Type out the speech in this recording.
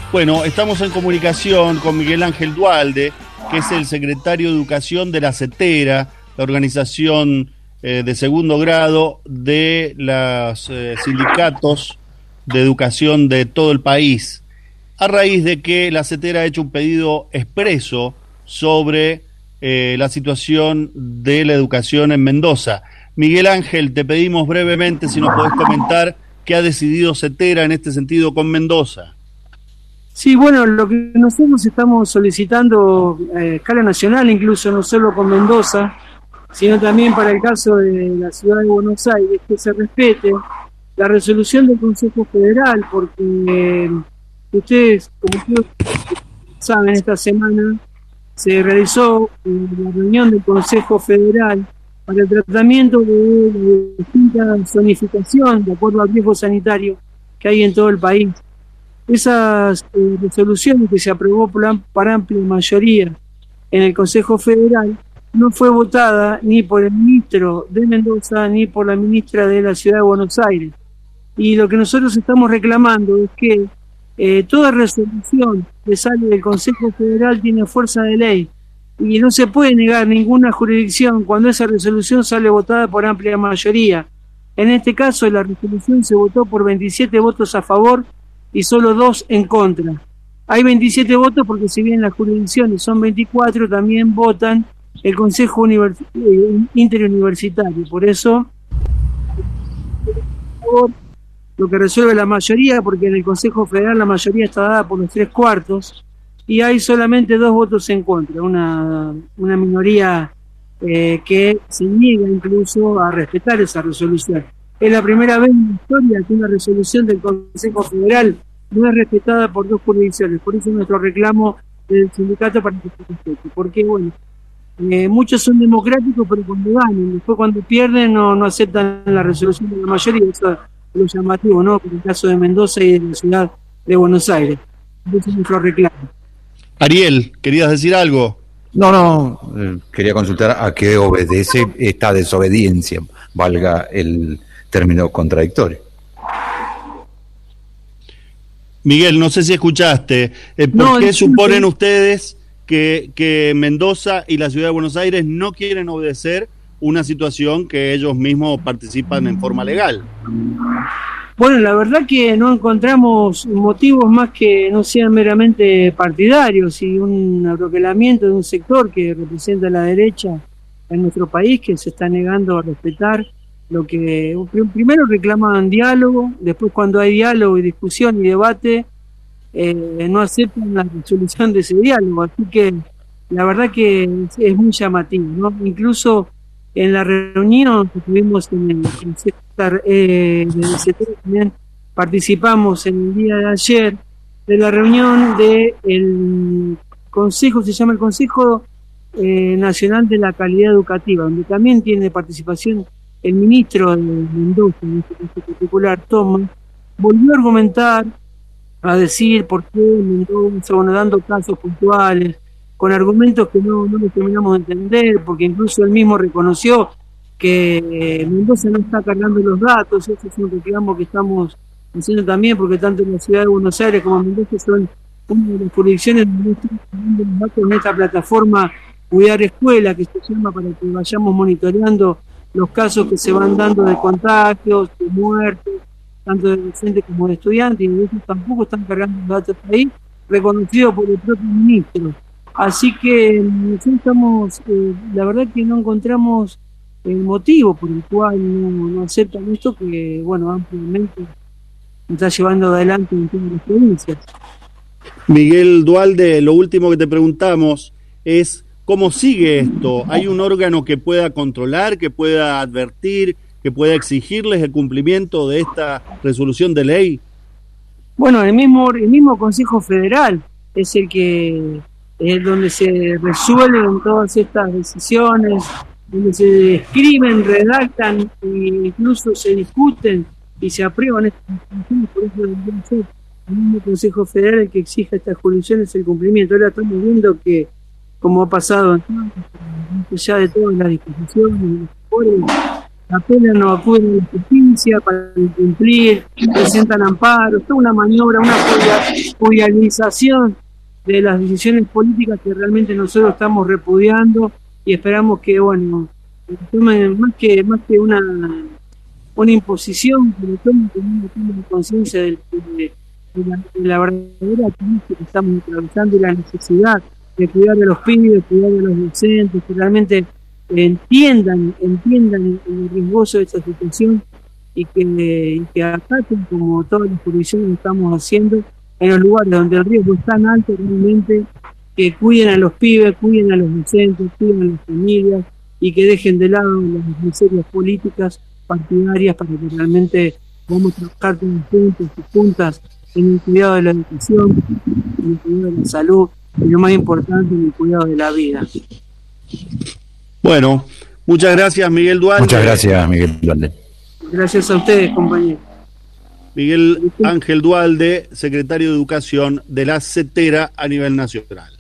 Bueno, estamos en comunicación con Miguel Ángel Dualde, que es el secretario de Educación de la CETERA, la organización de segundo grado de los sindicatos de educación de todo el país, a raíz de que la CETERA ha hecho un pedido expreso sobre la situación de la educación en Mendoza. Miguel Ángel, te pedimos brevemente si nos podés comentar qué ha decidido CETERA en este sentido con Mendoza. Sí, bueno, lo que nosotros estamos solicitando a escala nacional, incluso no solo con Mendoza, sino también para el caso de la ciudad de Buenos Aires, que se respete la resolución del Consejo Federal, porque ustedes, como ustedes saben, esta semana se realizó la reunión del Consejo Federal para el tratamiento de la distinta zonificación de acuerdo al riesgo sanitario que hay en todo el país. Esas resoluciones que se aprobó por amplia mayoría en el Consejo Federal no fue votada ni por el ministro de Mendoza ni por la ministra de la Ciudad de Buenos Aires. Y lo que nosotros estamos reclamando es que toda resolución que sale del Consejo Federal tiene fuerza de ley y no se puede negar ninguna jurisdicción cuando esa resolución sale votada por amplia mayoría. En este caso, la resolución se votó por 27 votos a favor y solo 2 en contra. Hay 27 votos porque si bien las jurisdicciones son 24, también votan el Consejo Interuniversitario. Por eso, lo que resuelve la mayoría, porque en el Consejo Federal la mayoría está dada por los 3/4, y hay solamente 2 votos en contra, una minoría que se niega incluso a respetar esa resolución. Es la primera vez en la historia que una resolución del Consejo Federal no es respetada por 2 jurisdicciones. Por eso nuestro reclamo del sindicato para que se respete. Porque, bueno, muchos son democráticos, pero cuando ganan, después cuando pierden no aceptan la resolución de la mayoría. Eso es lo llamativo, ¿no? Por el caso de Mendoza y de la ciudad de Buenos Aires. Ese es nuestro reclamo. Ariel, ¿querías decir algo? No, quería consultar a qué obedece esta desobediencia, valga el término contradictorio. Miguel, no sé si escuchaste. ¿Por qué suponen ustedes que Mendoza y la Ciudad de Buenos Aires no quieren obedecer una situación que ellos mismos participan en forma legal? Bueno, la verdad que no encontramos motivos más que no sean meramente partidarios y un atrocelamiento de un sector que representa a la derecha en nuestro país, que se está negando a respetar lo que primero reclamaban diálogo, después cuando hay diálogo y discusión y debate, no aceptan la resolución de ese diálogo. Así que la verdad que es muy llamativo, ¿no? Incluso en la reunión que tuvimos en el Consejo también participamos en el día de ayer de la reunión del Consejo, se llama el Consejo Nacional de la Calidad Educativa, donde también tiene participación el ministro de Mendoza, en este caso particular, Thomas, volvió a argumentar, a decir por qué Mendoza, bueno, dando casos puntuales, con argumentos que no los terminamos de entender, porque incluso él mismo reconoció que Mendoza no está cargando los datos. Eso es un reclamo que estamos haciendo también, porque tanto en la ciudad de Buenos Aires como en Mendoza son una de las jurisdicciones donde no están cargando los datos en esta plataforma Cuidar Escuela, que se llama, para que vayamos monitoreando los casos que se van dando de contagios, de muertes, tanto de docentes como de estudiantes, y ellos tampoco están cargando los datos ahí, reconocido por el propio ministro. Así que nosotros estamos, la verdad que no encontramos el motivo por el cual no aceptan esto, que, bueno, ampliamente está llevando adelante en todas las provincias. Miguel Dualde, lo último que te preguntamos es ¿cómo sigue esto? ¿Hay un órgano que pueda controlar, que pueda advertir, que pueda exigirles el cumplimiento de esta resolución de ley? Bueno, el mismo Consejo Federal es el que es donde se resuelven todas estas decisiones, donde se escriben, redactan e incluso se discuten y se aprueban estas resoluciones. Por eso debería ser el mismo Consejo Federal el que exija estas resoluciones el cumplimiento. Ahora estamos viendo que, como ha pasado ya de todas las disposiciones, apelan o acuden a la justicia para incumplir, presentan amparos, toda una maniobra, una judicialización de las decisiones políticas que realmente nosotros estamos repudiando y esperamos que, bueno, tomen más que una imposición, que lo tomen como una conciencia de la verdadera crisis que estamos atravesando y la necesidad de cuidar a los pibes, cuidar a los docentes, que realmente entiendan el riesgoso de esta situación y que acaten, como todas las jurisdicciones estamos haciendo, en los lugares donde el riesgo es tan alto, realmente que cuiden a los pibes, cuiden a los docentes, cuiden a las familias y que dejen de lado las miserias políticas partidarias para que realmente vamos a trabajar todos juntos y juntas en el cuidado de la educación, en el cuidado de la salud y lo más importante, en el cuidado de la vida. Bueno, muchas gracias, Miguel Dualde. Muchas gracias, Miguel Dualde. Gracias a ustedes, compañeros. Miguel Ángel Dualde, secretario de Educación de la CETERA a nivel nacional.